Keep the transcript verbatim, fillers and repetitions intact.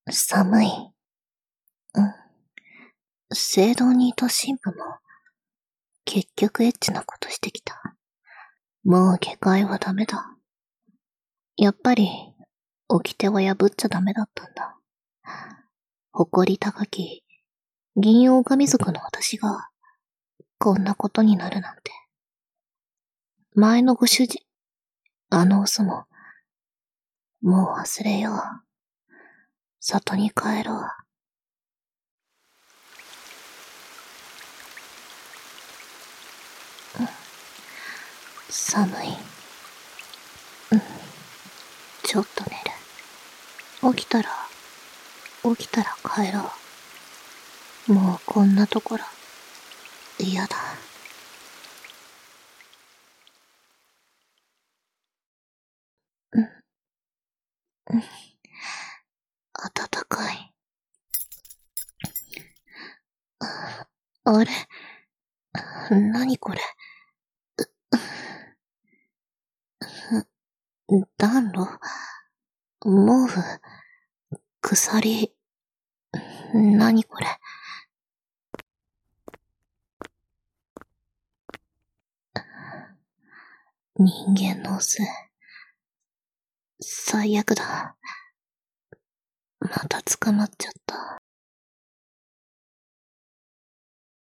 寒い。うん。聖堂にいた神父も、結局エッチなことしてきた。もう下界はダメだ。やっぱり、掟は破っちゃダメだったんだ。誇り高き、銀狼族の私が、こんなことになるなんて。前のご主人、あのオスも、もう忘れよう。里に帰ろう。うん、寒い。うん。ちょっと寝る。起きたら、起きたら帰ろう。もうこんなところ、嫌だ。うん。うん。暖かい。あれ？何これ？暖炉？毛布？鎖？何これ？人間のオス。最悪だ。また捕まっちゃった。